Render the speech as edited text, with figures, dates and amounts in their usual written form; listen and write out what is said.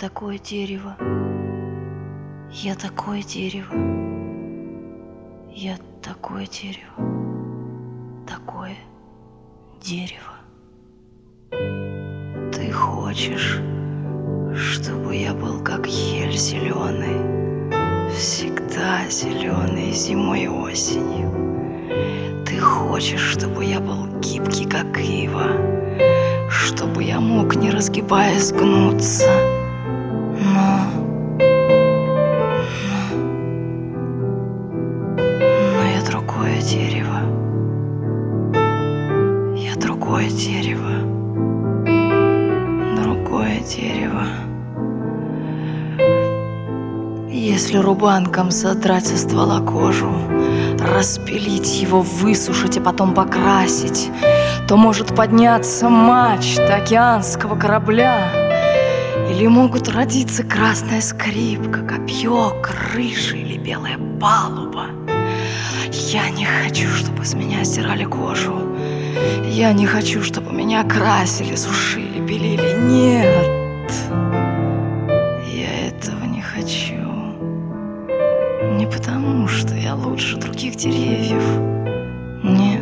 такое дерево, я такое дерево, я такое дерево, такое дерево. Ты хочешь, чтобы я был как ель зеленый, всегда зеленый зимой и осенью. Ты хочешь, чтобы я был гибкий, как ива, чтобы я мог, не разгибаясь, гнуться. Но я другое дерево. Я другое дерево. Другое дерево. Если рубанком содрать со ствола кожу, распилить его, высушить, а потом покрасить, то может подняться мачта океанского корабля. Или могут родиться красная скрипка, копье, крыша или белая палуба. Я не хочу, чтобы с меня стирали кожу. Я не хочу, чтобы меня красили, сушили, белили. Нет, я этого не хочу. Не потому, что я лучше других деревьев. Нет.